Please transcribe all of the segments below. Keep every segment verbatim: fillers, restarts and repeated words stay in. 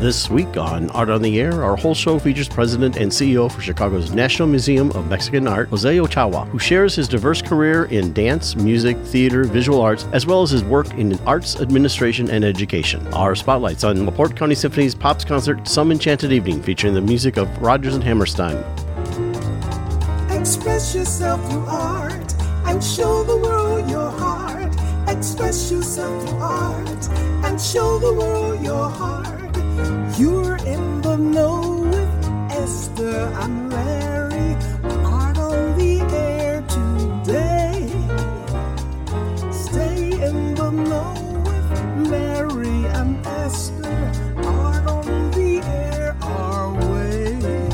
This week on Art on the Air, our whole show features President and C E O for Chicago's National Museum of Mexican Art, Jose Ochoa, who shares his diverse career in dance, music, theater, visual arts, as well as his work in arts administration and education. Our spotlights on LaPorte County Symphony's Pops concert, Some Enchanted Evening, featuring the music of Rodgers and Hammerstein. Express yourself through art and show the world your heart. Express yourself through art and show the world your heart. You're in the know with Esther and Larry. Art on the air today. Stay in the know with Larry and Esther. Art on the air our way.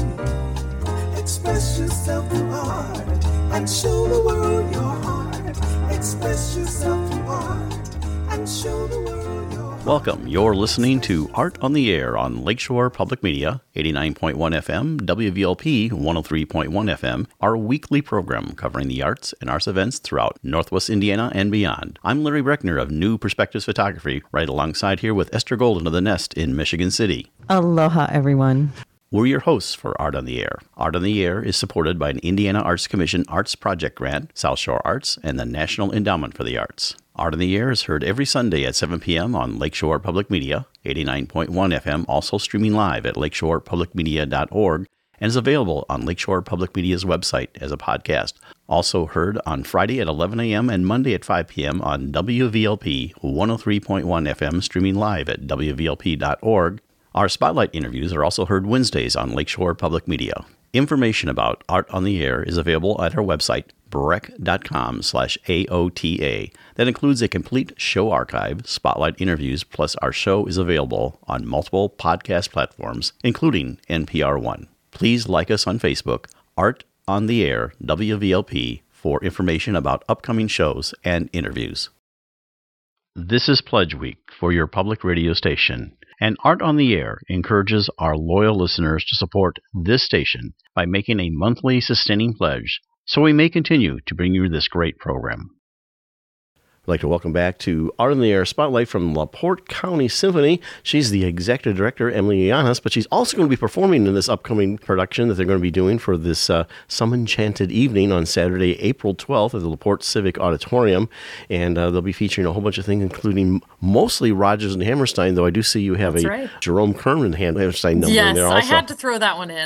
Express yourself through art and show the world your heart. Express yourself through art and show the world your heart. Welcome. You're listening to Art on the Air on Lakeshore Public Media, eighty-nine point one F M, W V L P one oh three point one F M, our weekly program covering the arts and arts events throughout Northwest Indiana and beyond. I'm Larry Breckner of New Perspectives Photography, right alongside here with Esther Golden of The Nest in Michigan City. Aloha, everyone. We're your hosts for Art on the Air. Art on the Air is supported by an Indiana Arts Commission Arts Project Grant, South Shore Arts, and the National Endowment for the Arts. Art on the Air is heard every Sunday at seven p.m. on Lakeshore Public Media, eighty-nine point one F M, also streaming live at lakeshore public media dot org, and is available on Lakeshore Public Media's website as a podcast. Also heard on Friday at eleven a.m. and Monday at five p.m. on W V L P one oh three point one F M, streaming live at w v l p dot org. Our Spotlight interviews are also heard Wednesdays on Lakeshore Public Media. Information about Art on the Air is available at our website, breck.com slash AOTA. That includes a complete show archive, Spotlight interviews, plus our show is available on multiple podcast platforms, including N P R One. Please like us on Facebook, Art on the Air, W V L P, for information about upcoming shows and interviews. This is Pledge Week for your public radio station. And Art on the Air encourages our loyal listeners to support this station by making a monthly sustaining pledge so we may continue to bring you this great program. I'd like to welcome back to Art on the Air Spotlight from LaPorte County Symphony. She's the executive director, Emily Llanas, but she's also going to be performing in this upcoming production that they're going to be doing for this uh, Some Enchanted Evening on Saturday, April twelfth at the LaPorte Civic Auditorium. And uh, they'll be featuring a whole bunch of things, including mostly Rodgers and Hammerstein, though I do see you have That's a right. Jerome Kern Hammerstein number yes, in there also. I had to throw that one in.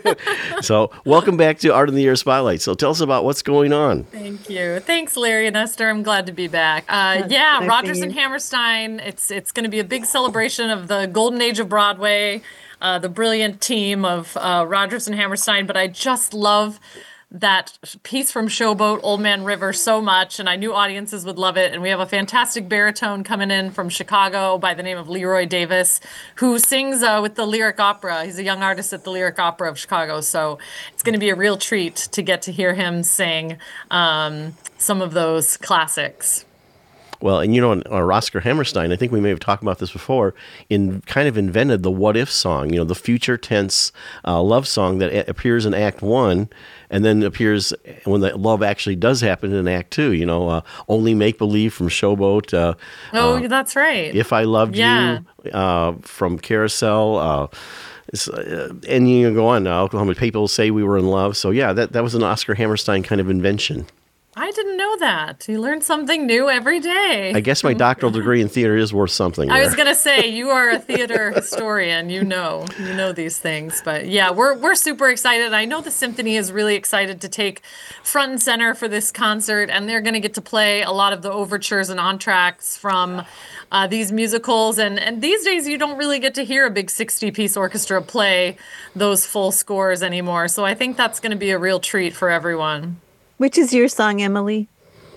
So welcome back to Art on the Air Spotlight. So tell us about what's going on. Thank you. Thanks, Larry and Esther. I'm glad to be back. Uh, yeah, nice Rodgers seeing and you. Hammerstein. It's it's going to be a big celebration of the golden age of Broadway, uh, the brilliant team of uh, Rodgers and Hammerstein. But I just love that piece from Showboat, Old Man River, so much, and I knew audiences would love it. And we have a fantastic baritone coming in from Chicago by the name of Leroy Davis, who sings uh, with the Lyric Opera. He's a young artist at the Lyric Opera of Chicago, so it's going to be a real treat to get to hear him sing um, some of those classics. Well, and you know, uh, Oscar Hammerstein, I think we may have talked about this before, in kind of invented the what if song, you know, the future tense uh, love song that a- appears in Act One and then appears when the love actually does happen in Act Two, you know, uh, Only Make Believe from Showboat. Uh, Oh, uh, that's right. If I Loved Yeah. You uh, from Carousel. Uh, it's, uh, and you go on now, Oklahoma People Say We Were in Love. So, yeah, that, that was an Oscar Hammerstein kind of invention. I didn't know that. You learn something new every day. I guess my doctoral degree in theater is worth something. I there. was gonna say you are a theater historian. You know, you know these things. But yeah, we're we're super excited. I know the symphony is really excited to take front and center for this concert, and they're gonna get to play a lot of the overtures and entr'actes from uh, these musicals. And and these days you don't really get to hear a big sixty-piece orchestra play those full scores anymore. So I think that's gonna be a real treat for everyone. Which is your song, Emily?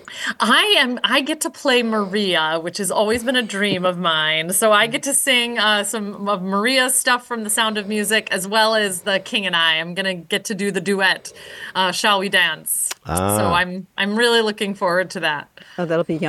I am. I get to play Maria, which has always been a dream of mine. So I get to sing uh, some of Maria's stuff from The Sound of Music, as well as The King and I. I'm gonna get to do the duet, uh, "Shall We Dance?" Ah. So I'm I'm really looking forward to that. Oh, that'll be yummy.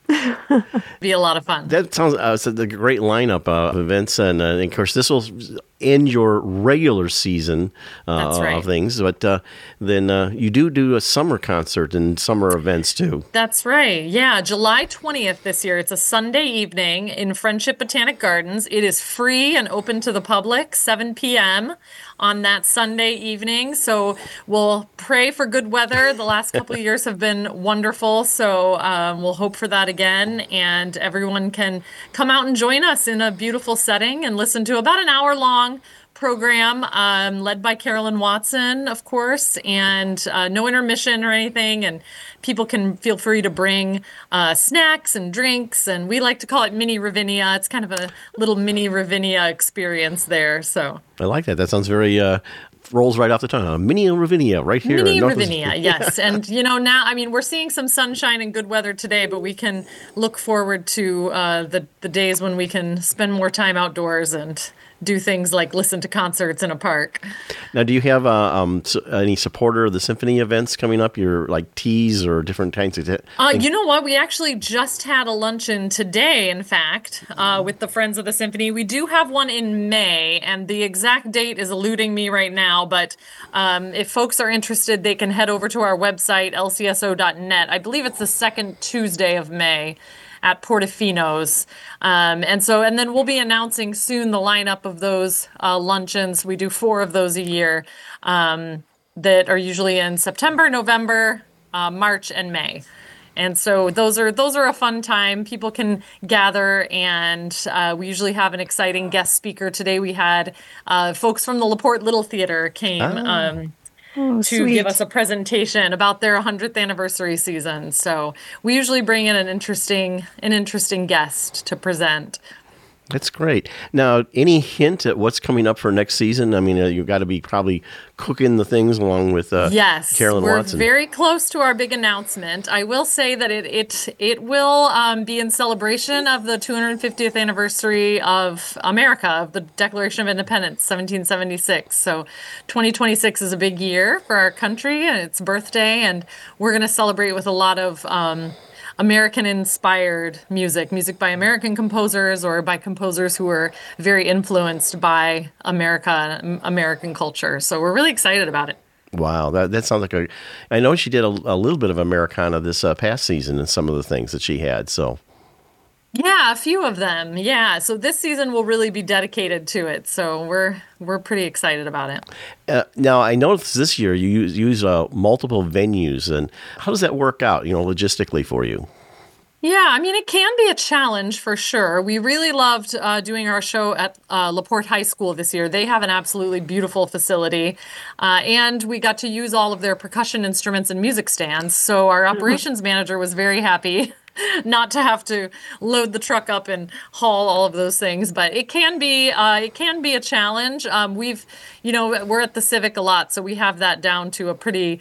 Be a lot of fun. That sounds uh, it's a great lineup uh, of events, and, uh, and of course this will end your regular season uh, That's right. of things. But uh, then uh, you do do a summer concert and summer events too. That's right. Yeah, July twentieth this year. It's a Sunday evening in Friendship Botanic Gardens. It is free and open to the public, seven p.m. on that Sunday evening. So we'll pray for good weather. The last couple of years have been wonderful. So um, we'll hope for that again. And everyone can come out and join us in a beautiful setting and listen to about an hour long program um, led by Carolyn Watson, of course, and uh, no intermission or anything. And people can feel free to bring uh, snacks and drinks. And we like to call it Mini Ravinia. It's kind of a little mini Ravinia experience there. So I like that. That sounds very uh, rolls right off the tongue. Uh, Mini Ravinia right here. Mini in North- Ravinia, yes. And, you know, now, I mean, we're seeing some sunshine and good weather today, but we can look forward to uh, the, the days when we can spend more time outdoors and do things like listen to concerts in a park. Now, do you have uh, um, so, any supporter of the symphony events coming up? Your like teas or different kinds of. T- Uh, you know what? We actually just had a luncheon today, in fact, uh, with the Friends of the Symphony. We do have one in May, and the exact date is eluding me right now. But um, if folks are interested, they can head over to our website, L C S O dot net. I believe it's the second Tuesday of May at Portofino's. Um, and so, and then we'll be announcing soon the lineup of those uh, luncheons. We do four of those a year um, that are usually in September, November, uh, March, and May. And so those are those are a fun time. People can gather, and uh, we usually have an exciting guest speaker. Today we had uh, folks from the LaPorte Little Theater came um, Oh, to sweet. give us a presentation about their one hundredth anniversary season. So we usually bring in an interesting an interesting guest to present. That's great. Now, any hint at what's coming up for next season? I mean, uh, you've got to be probably cooking the things along with uh, Yes, Carolyn we're Watson. very close to our big announcement. I will say that it it it will um, be in celebration of the two hundred fiftieth anniversary of America, of the Declaration of Independence, seventeen seventy-six. So twenty twenty-six is a big year for our country and its birthday, and we're going to celebrate with a lot of um, American-inspired music, music by American composers or by composers who were very influenced by America, American culture. So we're really excited about it. Wow, that that sounds like a. I know she did a, a little bit of Americana this uh, past season and some of the things that she had. So Yeah, a few of them. Yeah, so this season will really be dedicated to it. So we're we're pretty excited about it. uh, now I noticed this year you use, use uh, multiple venues, and how does that work out? You know, logistically for you. Yeah, I mean, it can be a challenge for sure. We really loved uh, doing our show at uh, LaPorte High School this year. They have an absolutely beautiful facility, uh, and we got to use all of their percussion instruments and music stands. So our operations manager was very happy not to have to load the truck up and haul all of those things, but it can be uh, it can be a challenge. Um, we've, you know, we're at the Civic a lot, so we have that down to a pretty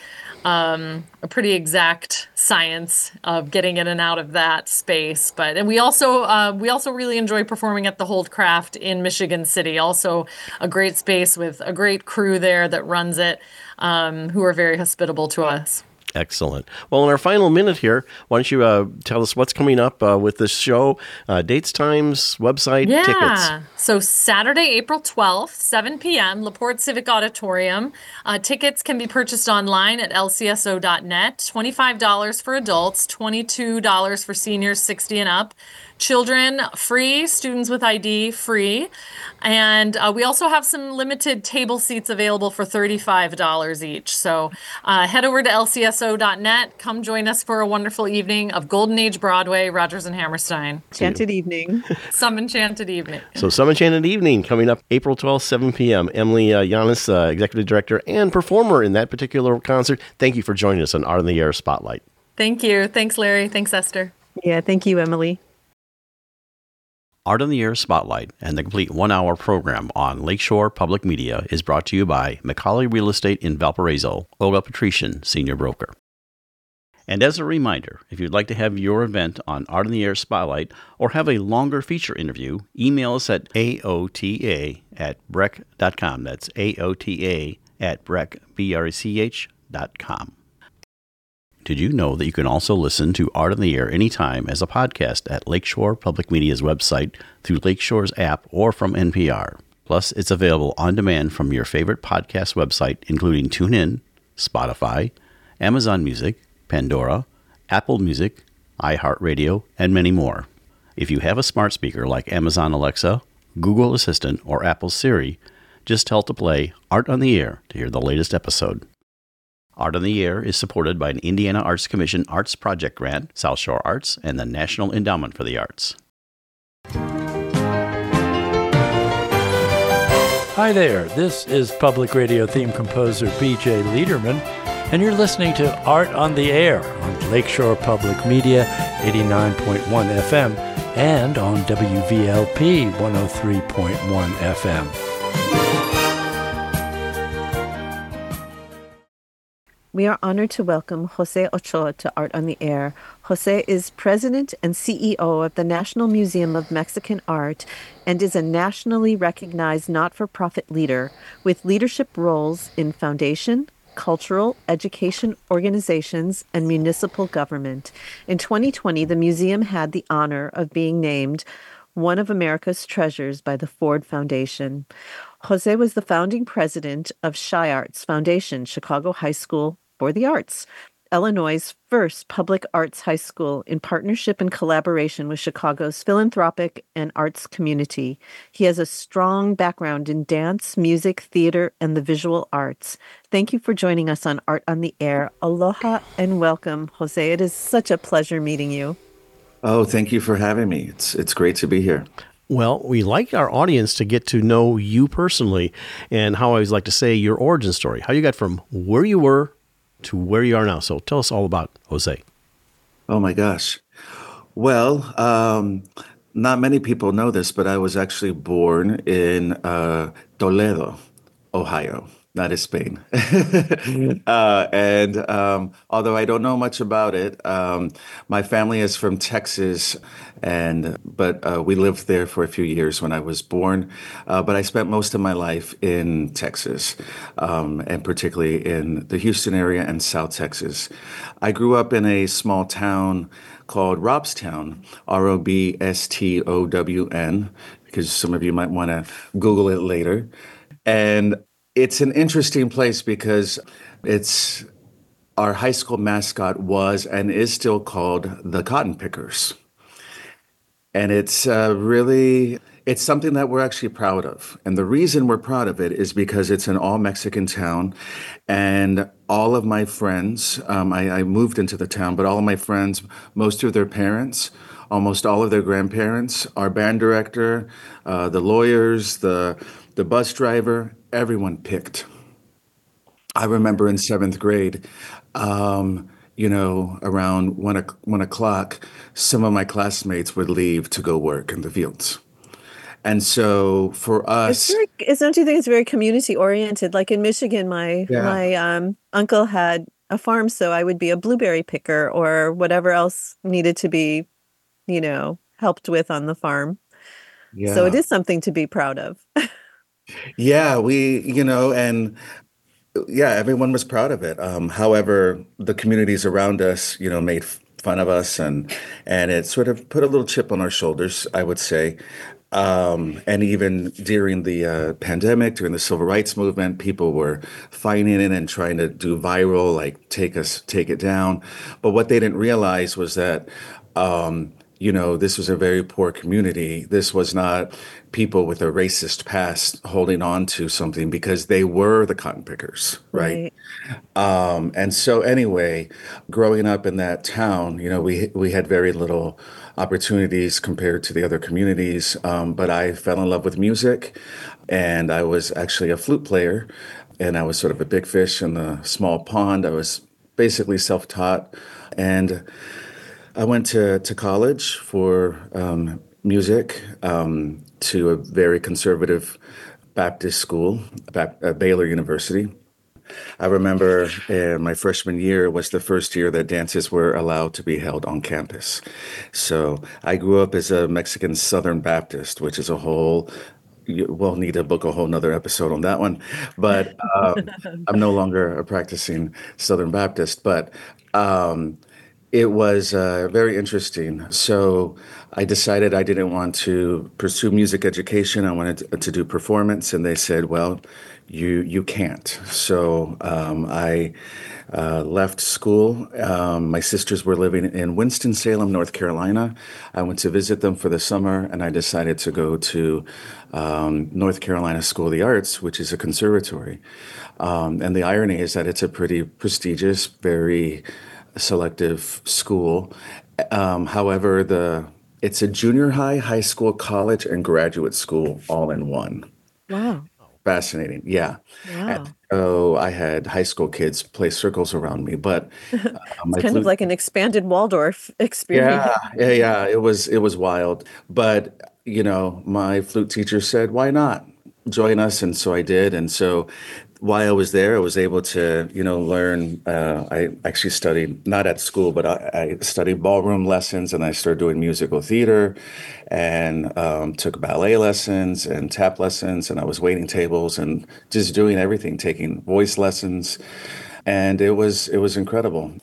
um, a pretty exact science of getting in and out of that space. But and we also uh, we also really enjoy performing at the Holdcraft in Michigan City. Also, a great space with a great crew there that runs it, um, who are very hospitable to us. Excellent. Well, in our final minute here, why don't you uh, tell us what's coming up uh, with this show, uh, dates, times, website, Yeah. tickets. So Saturday, April twelfth, seven p.m., LaPorte Civic Auditorium. Uh, tickets can be purchased online at L C S O dot net. twenty-five dollars for adults, twenty-two dollars for seniors sixty and up. Children, free. Students with I D, free. And uh, we also have some limited table seats available for thirty-five dollars each. So uh, head over to L C S O dot net. Come join us for a wonderful evening of Golden Age Broadway, Rodgers and Hammerstein. Enchanted evening. Some enchanted evening. So, Some Enchanted Evening coming up April twelfth, seven p.m. Emily uh, Yanis, uh, Executive Director and performer in that particular concert. Thank you for joining us on Art on the Air Spotlight. Thank you. Thanks, Larry. Thanks, Esther. Yeah, thank you, Emily. Art on the Air Spotlight and the complete one-hour program on Lakeshore Public Media is brought to you by Macaulay Real Estate in Valparaiso, Olga Patrician, Senior Broker. And as a reminder, if you'd like to have your event on Art on the Air Spotlight or have a longer feature interview, email us at A O T A at brec dot com. That's A O T A at brec, B R E C H dot com. Did you know that you can also listen to Art on the Air anytime as a podcast at Lakeshore Public Media's website, through Lakeshore's app, or from N P R? Plus, it's available on demand from your favorite podcast website, including TuneIn, Spotify, Amazon Music, Pandora, Apple Music, iHeartRadio, and many more. If you have a smart speaker like Amazon Alexa, Google Assistant, or Apple Siri, just tell to play Art on the Air to hear the latest episode. Art on the Air is supported by an Indiana Arts Commission Arts Project Grant, South Shore Arts, and the National Endowment for the Arts. Hi there, this is Public Radio theme composer B J Liederman, and you're listening to Art on the Air on Lakeshore Public Media, eighty-nine point one F M, and on W V L P one oh three point one F M. We are honored to welcome Jose Ochoa to Art on the Air. Jose is president and C E O of the National Museum of Mexican Art and is a nationally recognized not-for-profit leader with leadership roles in foundation, cultural, education organizations, and municipal government. In twenty twenty, the museum had the honor of being named one of America's treasures by the Ford Foundation. Jose was the founding president of ChiArts Foundation, Chicago High School for the Arts, Illinois' first public arts high school in partnership and collaboration with Chicago's philanthropic and arts community. He has a strong background in dance, music, theater, and the visual arts. Thank you for joining us on Art on the Air. Aloha and welcome, Jose. It is such a pleasure meeting you. Oh, thank you for having me. It's it's great to be here. Well, we like our audience to get to know you personally, and how I always like to say your origin story, how you got from where you were to where you are now. So tell us all about Jose. Oh my gosh. Well, um, not many people know this, but I was actually born in uh, Toledo, Ohio. That is Spain. uh, and um, although I don't know much about it, um, my family is from Texas, and but uh, we lived there for a few years when I was born. Uh, but I spent most of my life in Texas, um, and particularly in the Houston area and South Texas. I grew up in a small town called Robstown, R O B S T O W N, because some of you might want to Google it later. And it's an interesting place because it's our high school mascot was and is still called the Cotton Pickers. And it's uh, really, it's something that we're actually proud of. And the reason we're proud of it is because it's an all-Mexican town. And all of my friends, um, I, I moved into the town, but all of my friends, most of their parents, almost all of their grandparents, our band director, uh, the lawyers, the the bus driver, everyone picked. I remember in seventh grade, um, you know, around one, o- one o'clock, some of my classmates would leave to go work in the fields. And so for It's us, very, it's, don't you think it's very community oriented? Like in Michigan, my yeah, my um, uncle had a farm, so I would be a blueberry picker or whatever else needed to be, you know, helped with on the farm. So it yeah, is something to be proud of. yeah, we, you know, and yeah, everyone was proud of it. Um, however, the communities around us, you know, made f- fun of us, and and it sort of put a little chip on our shoulders, I would say. Um, and even during the uh, pandemic, during the civil rights movement, people were fighting it and trying to do viral, like take us, take it down. But what they didn't realize was that, um, you know, this was a very poor community. This was not people with a racist past holding on to something, because they were the cotton pickers, right? Right. Um, and so anyway, growing up in that town, you know, we we had very little opportunities compared to the other communities. Um, but I fell in love with music, and I was actually a flute player, and I was sort of a big fish in the small pond. I was basically self-taught, and I went to to college for um, music, um, to a very conservative Baptist school, Bap- uh, Baylor University. I remember uh, my freshman year was the first year that dances were allowed to be held on campus. So I grew up as a Mexican Southern Baptist, which is a whole you, we'll need to book a whole nother episode on that one. But um, I'm no longer a practicing Southern Baptist, but um, it was uh, very interesting. So I decided I didn't want to pursue music education. I wanted to, to do performance, and they said, "Well, you you can't." So um, I uh, left school. Um, my sisters were living in Winston-Salem, North Carolina. I went to visit them for the summer, and I decided to go to um, North Carolina School of the Arts, which is a conservatory. Um, and the irony is that it's a pretty prestigious, very selective school. Um, however, the it's a junior high, high school, college, and graduate school all in one. Wow. Fascinating, yeah. Wow. And so I had high school kids play circles around me, but uh, It's my kind of flute, like an expanded Waldorf experience. yeah, yeah, yeah. It was it was wild, but you know, my flute teacher said, "Why not join us?" And so I did. And so while I was there, I was able to, you know, learn. Uh, I actually studied not at school, but I, I studied ballroom lessons, and I started doing musical theater, and um, took ballet lessons and tap lessons, and I was waiting tables and just doing everything, taking voice lessons, and it was it was incredible.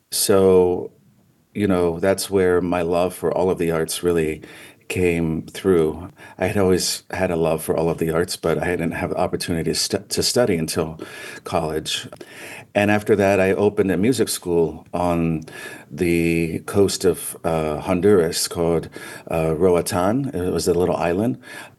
So you know, that's where my love for all of the arts really came through. I had always had a love for all of the arts, but I didn't have the opportunity to, stu- to study until college. And after that, I opened a music school on the coast of uh, Honduras called uh, Roatan. It was a little island.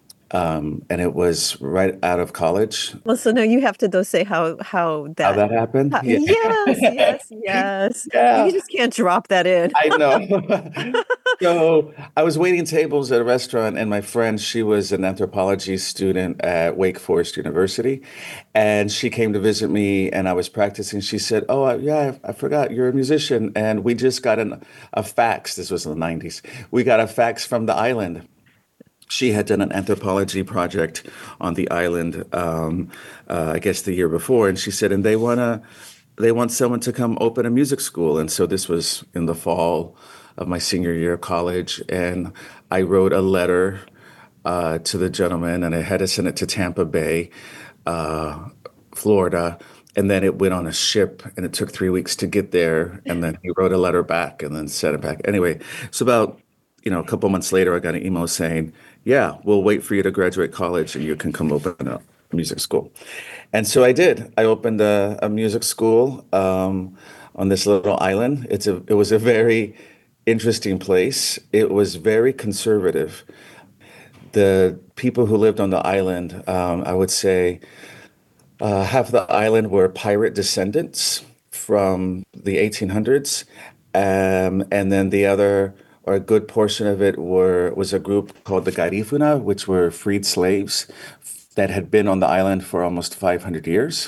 Um, and it was right out of college. Well, so now you have to though say how how How that that happened? how, Yeah. yes, yes, yes. You Yeah. just can't drop that in. I know. So I was waiting tables at a restaurant, and my friend, she was an anthropology student at Wake Forest University, and she came to visit me, and I was practicing. She said, "Oh, I- yeah, I, I forgot you're a musician," and we just got an, a fax. This was in the nineties. We got a fax from the island. She had done an anthropology project on the island, um, uh, I guess the year before, and she said, and they wanna, they want someone to come open a music school. And so this was in the fall of my senior year of college, and I wrote a letter uh, to the gentleman, and I had to send it to Tampa Bay, uh, Florida. And then it went on a ship, and it took three weeks to get there. And then he wrote a letter back and then sent it back. Anyway, so about you know a couple months later, I got an email saying, "Yeah, we'll wait for you to graduate college, and you can come open a music school." And so I did. I opened a, a music school um, on this little island. It's a it was a very interesting place. It was very conservative. The people who lived on the island, um, I would say. Uh, half the island were pirate descendants from the eighteen hundreds, um, and then the other, or a good portion of it, were was a group called the Garifuna, which were freed slaves that had been on the island for almost five hundred years.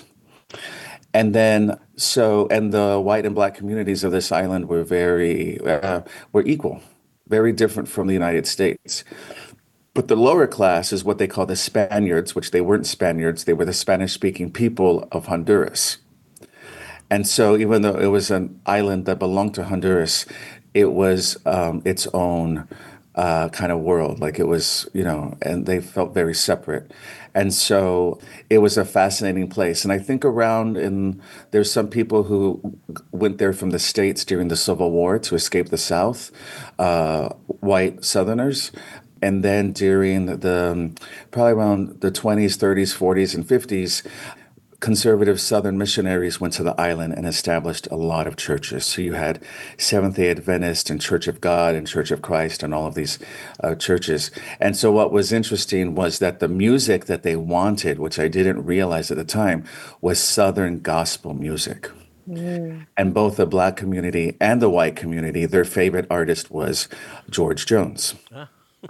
And then, so, and the white and black communities of this island were very, uh, were equal, very different from the United States. But the lower class is what they call the Spaniards, which they weren't Spaniards, they were the Spanish-speaking people of Honduras. And so even though it was an island that belonged to Honduras, it was um, its own uh, kind of world. Like it was, you know, and they felt very separate. And so it was a fascinating place. And I think around in, there's some people who went there from the States during the Civil War to escape the South, uh, white Southerners. And then during the, um, probably around the twenties, thirties, forties, and fifties, conservative Southern missionaries went to the island and established a lot of churches. So you had Seventh-day Adventist and Church of God and Church of Christ and all of these uh, churches. And so what was interesting was that the music that they wanted, which I didn't realize at the time, was Southern gospel music. Mm. And both the Black community and the white community, their favorite artist was George Jones. Ah.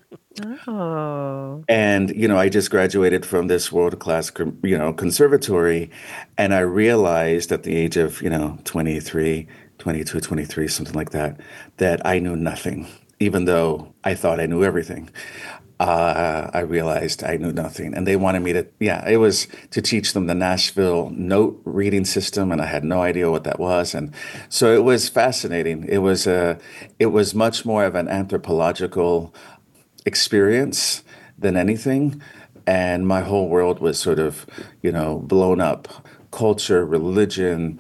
Oh. And, you know, I just graduated from this world-class, you know, conservatory, and I realized at the age of, you know, twenty-three, twenty-two, twenty-three, something like that, that I knew nothing, even though I thought I knew everything. Uh, I realized I knew nothing. And they wanted me to, yeah, it was to teach them the Nashville note reading system, and I had no idea what that was. And so it was fascinating. It was a, it was much more of an anthropological experience than anything. and my whole world was sort of, you know, blown up. Culture, religion,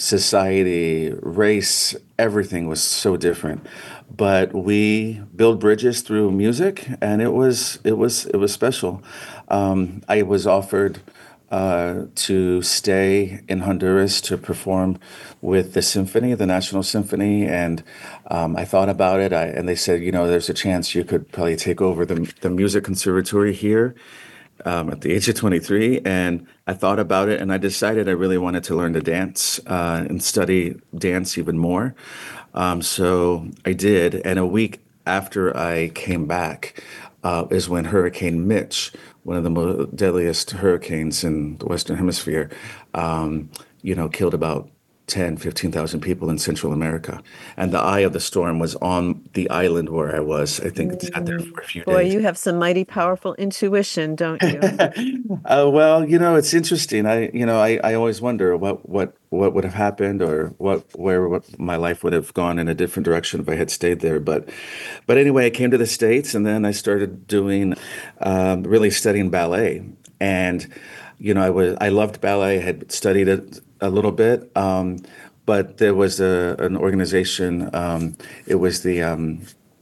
society, race, everything was so different. But we build bridges through music, and it was it was it was special. Um, I was offered uh, to stay in Honduras to perform with the symphony, the National Symphony, and um, I thought about it. I, and they said, you know, there's a chance you could probably take over the the music conservatory here um, at the age of twenty-three. And I thought about it, and I decided I really wanted to learn to dance uh, and study dance even more. Um, so I did, and a week after I came back uh, is when Hurricane Mitch, one of the most deadliest hurricanes in the Western Hemisphere, um, you know, killed about ten, fifteen thousand people in Central America. And the eye of the storm was on the island where I was. I think it sat there for a few Boy, days. you have some mighty powerful intuition, don't you? Uh, well, you know, it's interesting. I, you know, I, I always wonder what, what, what would have happened, or what, where what my life would have gone in a different direction if I had stayed there. But, but anyway, I came to the States, and then I started doing, um, really studying ballet. And, you know, I was, I loved ballet. I had studied it a little bit. Um, but there was a, an organization, um, it was the, um,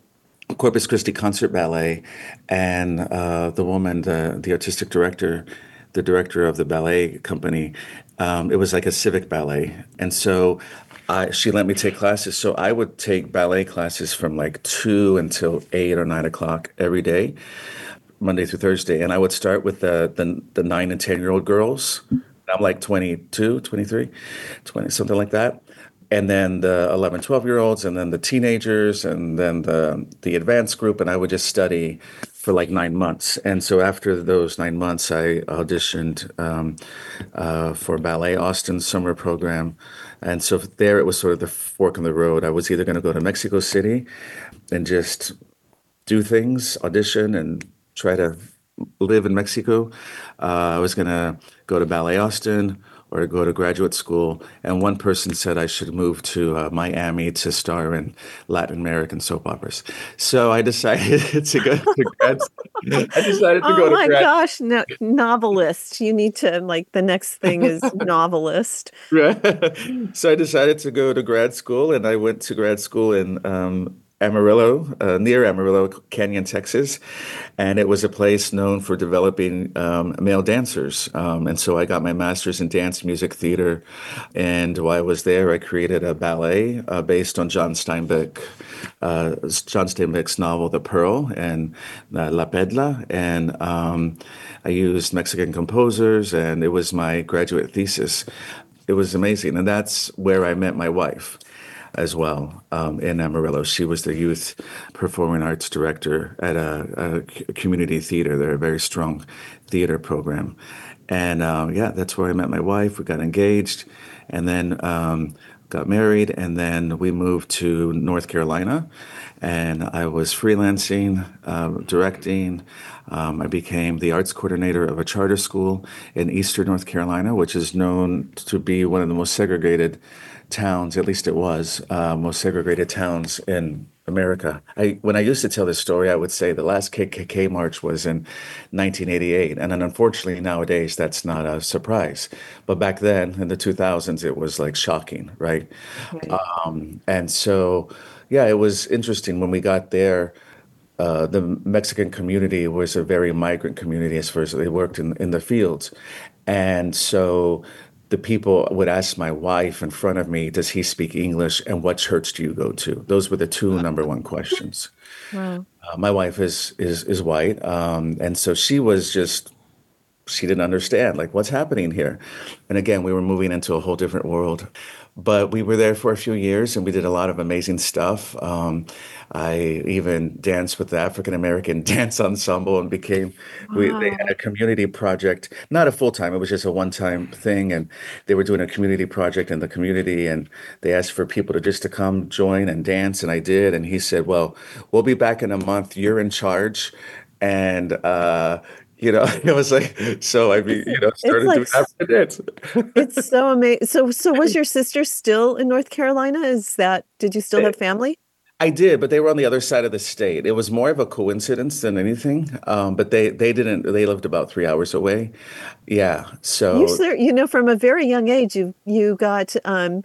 Corpus Christi Concert Ballet, and uh, the woman, the the artistic director, the director of the ballet company, um, it was like a civic ballet, and so I, she let me take classes. So I would take ballet classes from like two until eight or nine o'clock every day, Monday through Thursday, and I would start with the the, the nine and ten year old girls. I'm like twenty-two, twenty-three, twenty, something like that. And then the eleven, twelve year olds, and then the teenagers, and then the the advanced group. And I would just study for like nine months. And so after those nine months, I auditioned um, uh, for Ballet Austin's summer program. And so there it was sort of the fork in the road. I was either going to go to Mexico City and just do things, audition, and try to live in Mexico. Uh, I was going to go to Ballet Austin or go to graduate school. And one person said I should move to uh, Miami to star in Latin American soap operas. So I decided to go to grad I decided to Oh go to my grad gosh, no, novelist. You need to, like, the next thing is novelist. So I decided to go to grad school, and I went to grad school in um, Amarillo, uh, near Amarillo Canyon, Texas. And it was a place known for developing um, male dancers. Um, and so I got my master's in dance music theater. And while I was there, I created a ballet uh, based on John Steinbeck, uh, John Steinbeck's novel, The Pearl, and uh, La Pedla. And um, I used Mexican composers, and it was my graduate thesis. It was amazing. And that's where I met my wife as well, um, in Amarillo. She was the youth performing arts director at a, a community theater. They're a very strong theater program. And uh, yeah, that's where I met my wife. We got engaged, and then um, got married, and then we moved to North Carolina. And I was freelancing, uh, directing. Um, I became the arts coordinator of a charter school in Eastern North Carolina, which is known to be one of the most segregated towns, at least it was, uh, most segregated towns in America. I, when I used to tell this story, I would say the last K K K march was in nineteen eighty-eight. And then unfortunately, nowadays, that's not a surprise. But back then, in the two thousands, it was like shocking, right? Right. Um, and so, yeah, it was interesting when we got there. Uh, the Mexican community was a very migrant community as far as they worked in, in the fields. And so the people would ask my wife in front of me, does he speak English, and what church do you go to? Those were the two number one questions. Wow. Uh, my wife is is is white, um, and so she was just, she didn't understand, like, what's happening here. And again, we were moving into a whole different world. But we were there for a few years, and we did a lot of amazing stuff. Um, I even danced with the African American Dance Ensemble, and became, we, they had a community project, not a full time, it was just a one time thing. And they were doing a community project in the community, and they asked for people to just to come join and dance. And I did. And he said, well, we'll be back in a month. You're in charge. And, uh, you know, it was like, so I mean, you know, started like doing African dance. It's so amazing. So, so was your sister still in North Carolina? Is that, did you still have family? I did, but they were on the other side of the state. It was more of a coincidence than anything. Um, but they they didn't. They lived about three hours away. Yeah. You So sir, you know, from a very young age, you you got um,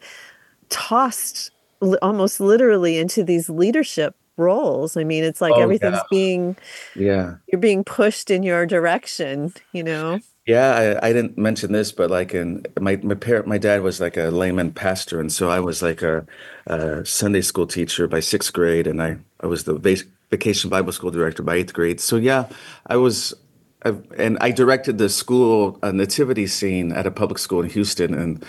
tossed li- almost literally into these leadership roles. I mean, it's like oh yeah, everything's being yeah. you're being pushed in your direction, you know? Yeah, I, I didn't mention this, but like in my my parent, my dad was like a layman pastor, and so I was like a, a Sunday school teacher by sixth grade, and I I was the vac vacation Bible school director by eighth grade. So yeah, I was, I, and I directed the school uh, nativity scene at a public school in Houston in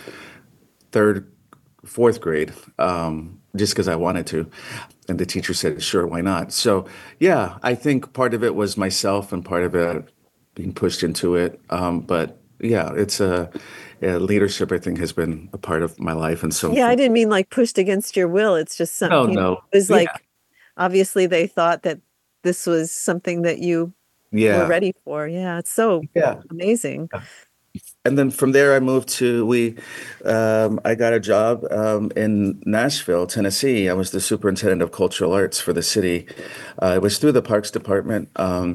third, fourth grade, um, just because I wanted to, and the teacher said, "Sure, why not?" So yeah, I think part of it was myself, and part of it being pushed into it. Um, but yeah, it's a, yeah, leadership, I think, has been a part of my life in some Yeah, I form. didn't mean like pushed against your will. It's just some, No, you know, no. it was Yeah, like obviously they thought that this was something that you were yeah, ready for. Yeah, it's so yeah. amazing. And then from there, I moved to we. Um, I got a job um, in Nashville, Tennessee. I was the superintendent of cultural arts for the city. Uh, it was through the Parks Department, um,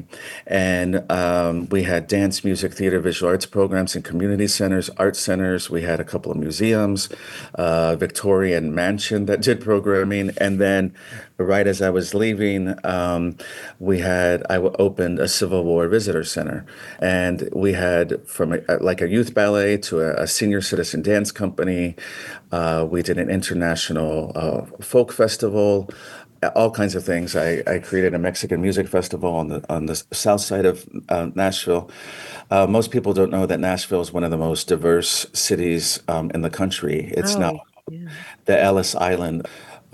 and um, we had dance, music, theater, visual arts programs in community centers, art centers. We had a couple of museums, uh, Victorian Mansion that did programming, and then right as I was leaving, um, we had I w- opened a Civil War Visitor Center, and we had from a, like a youth ballet to a, a senior citizen dance company. Uh, we did an international uh, folk festival, all kinds of things. I, I created a Mexican music festival on the on the south side of uh, Nashville. Uh, most people don't know that Nashville is one of the most diverse cities um, in the country. It's now Oh, yeah. the Ellis Island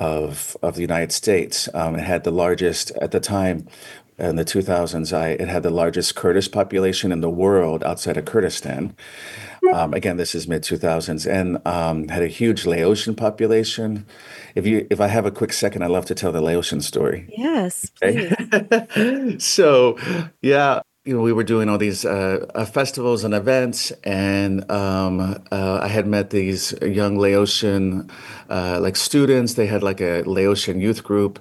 of of the United States. Um, it had the largest at the time in the two thousands. I it had the largest Kurdish population in the world outside of Kurdistan. Um, again, this is mid two thousands, and um, had a huge Laotian population. If you if I have a quick second, I'd love to tell the Laotian story. Yes, please. Okay. So, yeah, you know, we were doing all these uh, uh, festivals and events, and um, uh, I had met these young Laotian uh, like students. They had like a Laotian youth group,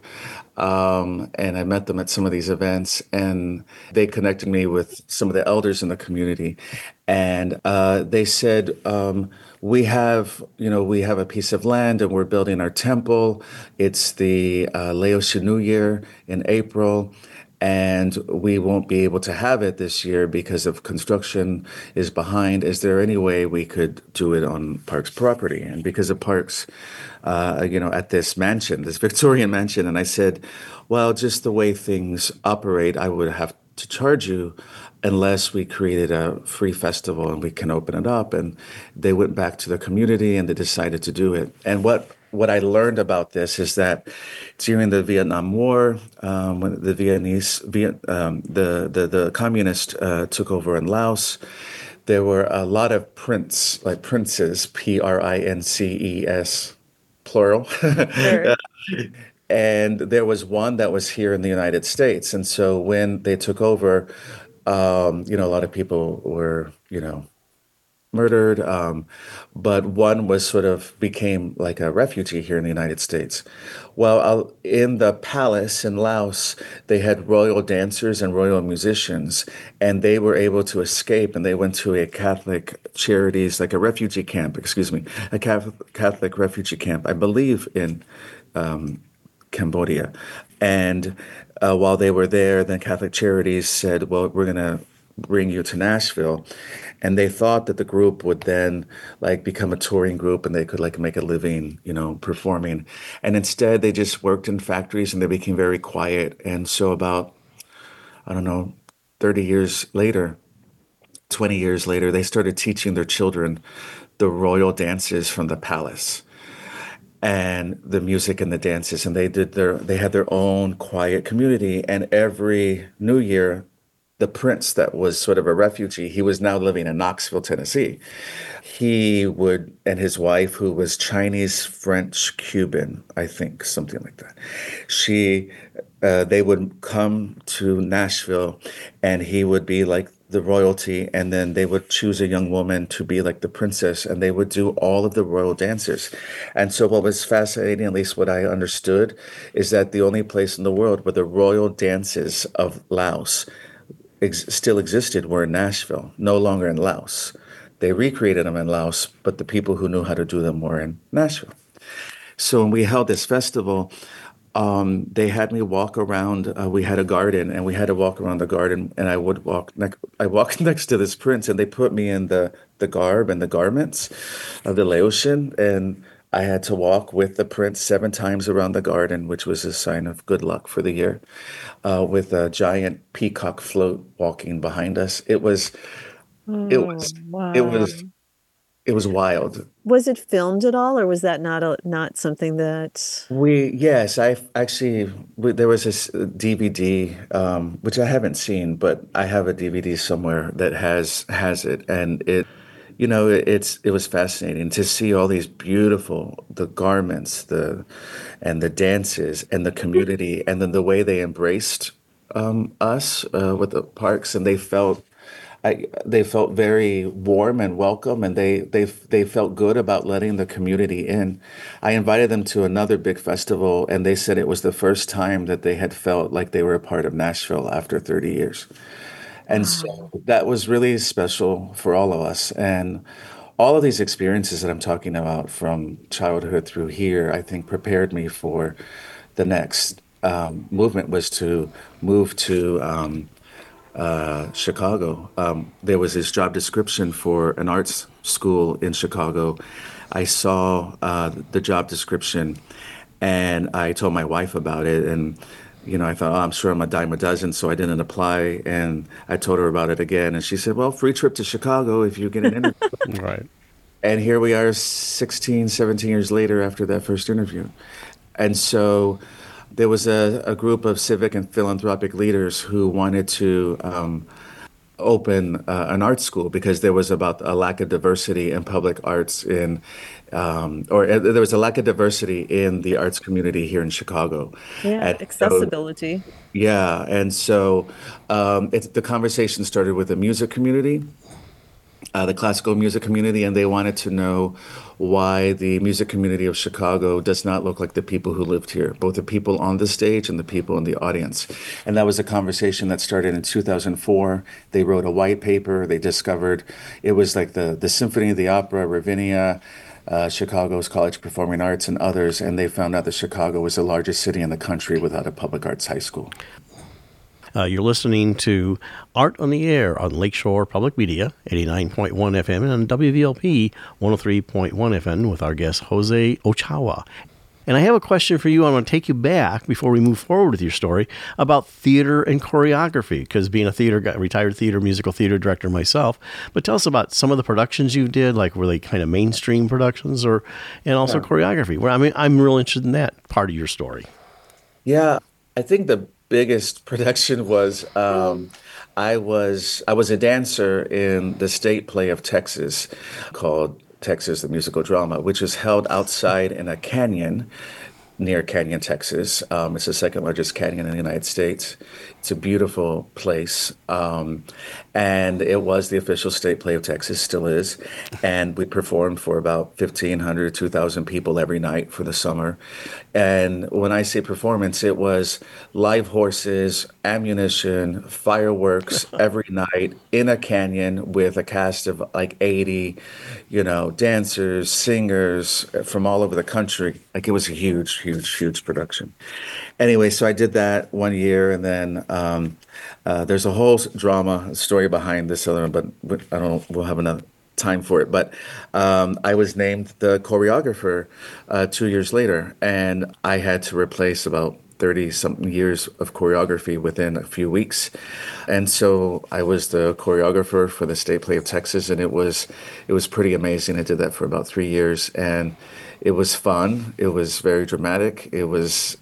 um, and I met them at some of these events, and they connected me with some of the elders in the community, and uh, they said. Um, we have, you know, we have a piece of land and we're building our temple. It's the uh, Laotian New Year in April, and we won't be able to have it this year because of construction is behind. Is there any way we could do it on Parks property? And because of Parks, uh, you know, at this mansion, this Victorian mansion, and I said, well, just the way things operate, I would have to charge you unless we created a free festival and we can open it up. And they went back to the community and they decided to do it. And what what I learned about this is that during the Vietnam War, um, when the Vietnamese, Viet, um, the, the the communists uh, took over in Laos, there were a lot of prince, like princes, P R I N C E S, plural. Sure. And there was one that was here in the United States. And so when they took over, um, you know, a lot of people were, you know, murdered. Um, but one was sort of became like a refugee here in the United States. Well, uh, in the palace in Laos, they had royal dancers and royal musicians, and they were able to escape, and they went to a Catholic charities, like a refugee camp, excuse me, a Catholic, Catholic refugee camp, I believe in um, Cambodia. And uh, while they were there, the Catholic Charities said, well, we're going to bring you to Nashville. And they thought that the group would then like become a touring group and they could like make a living, you know, performing. And instead they just worked in factories and they became very quiet. And so about, I don't know, thirty years later, twenty years later, they started teaching their children the royal dances from the palace and the music and the dances, and they did their they had their own quiet community. And every new year the prince that was sort of a refugee. He was now living in Knoxville, Tennessee. He would, and his wife, who was Chinese, French, Cuban, I think, something like that. She, uh, they would come to Nashville, and he would be like the royalty, and then they would choose a young woman to be like the princess, and they would do all of the royal dances. And so what was fascinating, at least what I understood, is that the only place in the world where the royal dances of Laos ex- still existed were in Nashville, no longer in Laos. They recreated them in Laos, but the people who knew how to do them were in Nashville. So when we held this festival, um, they had me walk around. Uh, we had a garden, and we had to walk around the garden. And I would walk. Ne- I walked next to this prince, and they put me in the the garb and the garments of the Laotian, and I had to walk with the prince seven times around the garden, which was a sign of good luck for the year, uh, with a giant peacock float walking behind us. It was, it Oh, was, it wow. was, it was wild. Was it filmed at all, or was that not a, not something that? We, yes, I actually, we, there was this D V D, um, which I haven't seen, but I have a D V D somewhere that has has it, and it, you know, it, it's it was fascinating to see all these beautiful the garments, the and the dances and the community, and then the way they embraced um, us uh, with the parks, and they felt I, they felt very warm and welcome, and they they they felt good about letting the community in. I invited them to another big festival, and they said it was the first time that they had felt like they were a part of Nashville after thirty years. And so that was really special for all of us. And all of these experiences that I'm talking about from childhood through here, I think prepared me for the next um, movement was to move to um, uh, Chicago. Um, there was this job description for an arts school in Chicago. I saw uh, the job description, and I told my wife about it. And, you know, I thought, oh, I'm sure I'm a dime a dozen, so I didn't apply. And I told her about it again. And she said, well, free trip to Chicago if you get an interview. Right. And here we are sixteen, seventeen years later after that first interview. And so there was a, a group of civic and philanthropic leaders who wanted to um, open uh, an art school because there was about a lack of diversity in public arts in, um, or uh, there was a lack of diversity in the arts community here in Chicago. Yeah, And so, accessibility. yeah, and so um, it's, the conversation started with the music community, uh, the classical music community, and they wanted to know why the music community of Chicago does not look like the people who lived here, both the people on the stage and the people in the audience. And that was a conversation that started in two thousand four. They wrote a white paper. They discovered it was like the, the Symphony, the Opera, Ravinia, uh, Chicago's College of Performing Arts, and others. And they found out that Chicago was the largest city in the country without a public arts high school. Uh, you're listening to Art on the Air on Lakeshore Public Media, eighty-nine point one F M, and on W V L P one oh three point one F M with our guest, Jose Ochoa. And I have a question for you. I want to take you back before we move forward with your story about theater and choreography, because being a theater guy, retired theater, musical theater director myself, but tell us about some of the productions you did, like were they kind of mainstream productions, or and also Yeah. choreography? Well, I mean, I'm real interested in that part of your story. Yeah, I think the biggest production was um, I was I was a dancer in the state play of Texas called Texas the Musical Drama, which is held outside in a canyon near Canyon, Texas. Um, it's the second largest canyon in the United States. It's a beautiful place. Um, and it was the official state play of Texas, still is. And we performed for about fifteen hundred, two thousand people every night for the summer. And when I say performance, it was live horses, ammunition, fireworks every night in a canyon with a cast of like eighty, you know, dancers, singers from all over the country. Like it was a huge, huge, huge production. Anyway, so I did that one year, and then um, uh, there's a whole s- drama story behind this other one, but, but I don't know, we'll have enough time for it. But um, I was named the choreographer uh, two years later, and I had to replace about thirty something years of choreography within a few weeks. And so I was the choreographer for the State Play of Texas, and it was it was pretty amazing. I did that for about three years, and it was fun. It was very dramatic. It was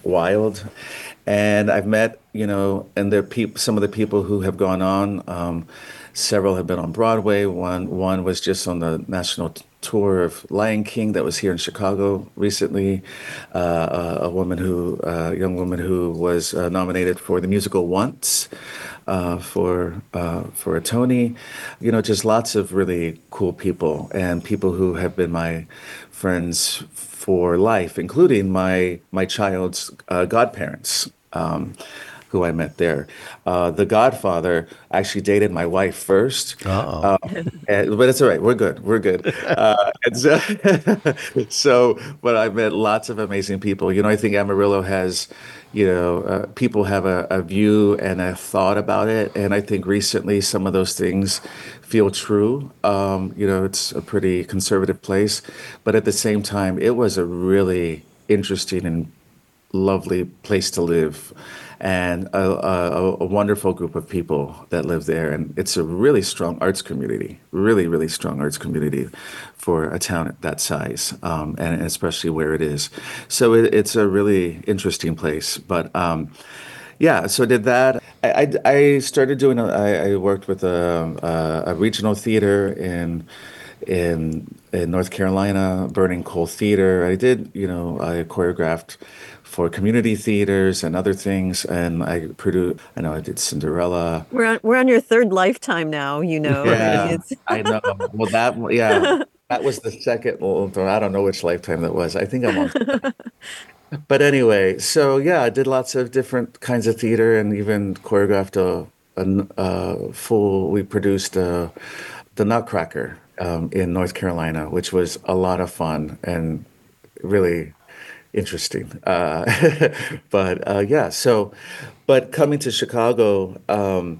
wild. And I've met, you know, and there are peop- some of the people who have gone on. Um, several have been on Broadway. One one was just on the national t- tour of Lion King that was here in Chicago recently. Uh, a, a woman who, a young woman who was uh, nominated for the musical Once uh, for uh, for a Tony. You know, just lots of really cool people and people who have been my friends for life, including my my child's uh, godparents, um, who I met there. Uh, the godfather actually dated my wife first. Uh-oh. And, but it's all right. We're good. We're good. Uh, and so, so, but I met lots of amazing people. You know, I think Amarillo has, you know, uh, people have a, a view and a thought about it. And I think recently some of those things feel true. Um, you know, it's a pretty conservative place. But at the same time, it was a really interesting and lovely place to live, and a, a, a wonderful group of people that live there. And it's a really strong arts community, really, really strong arts community for a town that size, um, and especially where it is. So it, it's a really interesting place. But um, yeah, so did that. I, I, I started doing, a, I, I worked with a, a, a regional theater in in in North Carolina, Burning Coal Theater. I did, you know, I choreographed for community theaters and other things, and I produced. I know I did Cinderella. We're on, we're on your third lifetime now, you know. Yeah, It's, I know. Well, that yeah, that was the second. Well, I don't know which lifetime that was. I think I'm on. But anyway, so yeah, I did lots of different kinds of theater and even choreographed a, a, a full. We produced a, the Nutcracker um, in North Carolina, which was a lot of fun and really interesting. Uh, but uh, yeah, so, but coming to Chicago, um,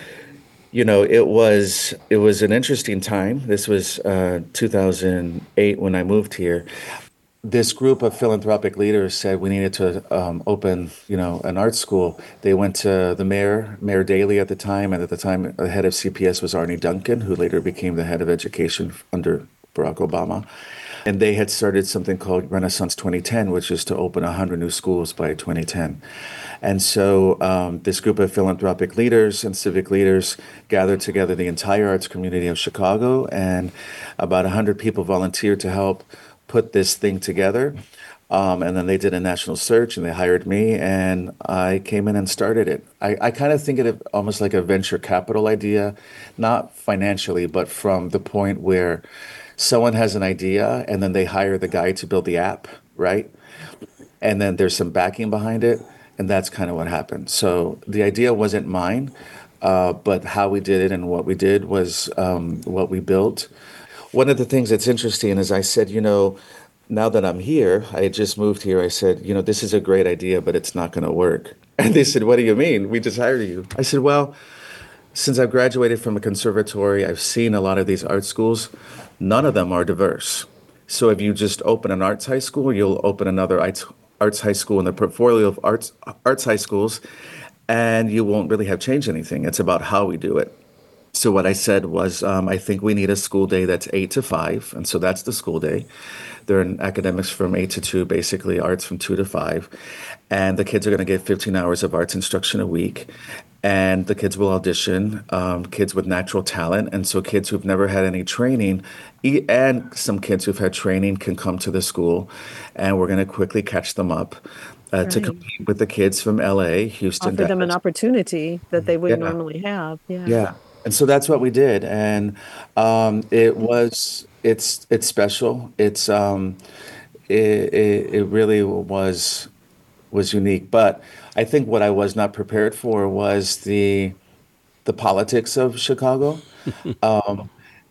you know, it was it was an interesting time. This was uh, two thousand eight when I moved here. This group of philanthropic leaders said we needed to um, open, you know, an art school. They went to the mayor, Mayor Daley at the time, and at the time the head of C P S was Arnie Duncan, who later became the head of education under Barack Obama. And they had started something called Renaissance twenty ten, which is to open one hundred new schools by twenty ten. And so um, this group of philanthropic leaders and civic leaders gathered together the entire arts community of Chicago, and about one hundred people volunteered to help put this thing together. Um, and then they did a national search and they hired me, and I came in and started it. I, I kind of think of it almost like a venture capital idea, not financially, but from the point where someone has an idea and then they hire the guy to build the app, right? And then there's some backing behind it. And that's kind of what happened. So the idea wasn't mine, uh, but how we did it and what we did was um, what we built. One of the things that's interesting is I said, you know, now that I'm here, I had just moved here, I said, you know, this is a great idea, but it's not going to work. And they said, what do you mean? We just hired you. I said, well, since I've graduated from a conservatory, I've seen a lot of these art schools. None of them are diverse. So if you just open an arts high school, you'll open another arts, arts high school in the portfolio of arts, arts high schools, and you won't really have changed anything. It's about how we do it. So what I said was, um, I think we need a school day that's eight to five, and so that's the school day. They're in academics from eight to two, basically arts from two to five, and the kids are going to get fifteen hours of arts instruction a week, and the kids will audition, um, kids with natural talent, and so kids who've never had any training, e- and some kids who've had training can come to the school, and we're going to quickly catch them up. Uh, to Right. compete with the kids from L A, Houston, Offer them an Dallas. opportunity that they wouldn't Yeah. normally have. Yeah. Yeah, and so that's what we did, and um, it was it's it's special. It's um, it, it it really was was unique. But I think what I was not prepared for was the the politics of Chicago. Um,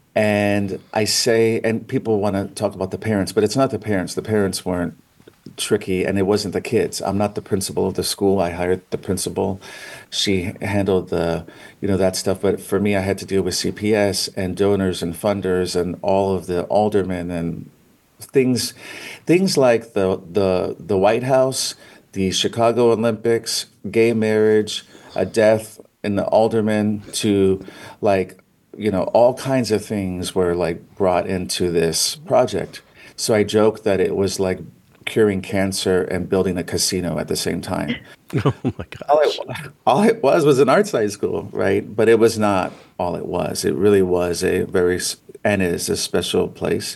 and I say, and people want to talk about the parents, but it's not the parents. The parents weren't tricky, and it wasn't the kids. I'm not the principal of the school. I hired the principal. She handled the, you know, that stuff. But for me, I had to deal with C P S and donors and funders and all of the aldermen and things, things like the the the White House, the Chicago Olympics, gay marriage, a death in the aldermen, to like, you know, all kinds of things were like brought into this project. So I joke that it was like curing cancer and building a casino at the same time. Oh my All gosh. it, all it was was an arts high school, right? But it was not all it was. It really was a very, s- and is a special place,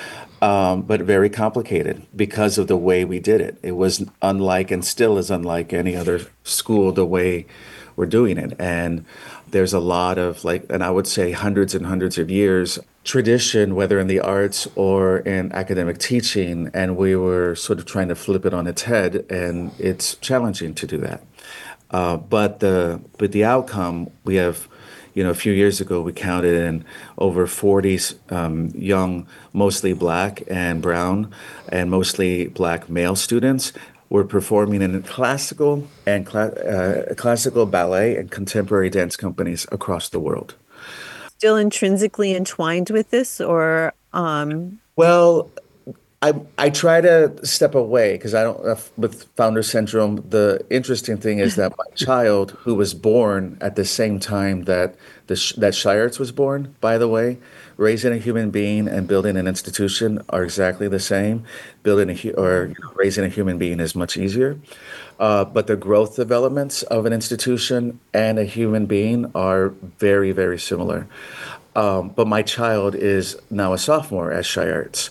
um, but very complicated because of the way we did it. It was unlike and still is unlike any other school the way we're doing it. And there's a lot of like, and I would say hundreds and hundreds of years tradition, whether in the arts or in academic teaching, and we were sort of trying to flip it on its head, and it's challenging to do that. Uh, but the but the outcome we have, you know, a few years ago we counted in over forty um, young, mostly black and brown, and mostly black male students were performing in classical and cla- uh, classical ballet and contemporary dance companies across the world. Still intrinsically entwined with this, or um, Well, I I try to step away because I don't uh, with founder syndrome. The interesting thing is that my child, who was born at the same time that the sh- that Shire's was born, by the way, raising a human being and building an institution are exactly the same. Building a hu- or you know, raising a human being is much easier, uh, but the growth developments of an institution and a human being are very very similar. Um, but my child is now a sophomore at Shy Arts,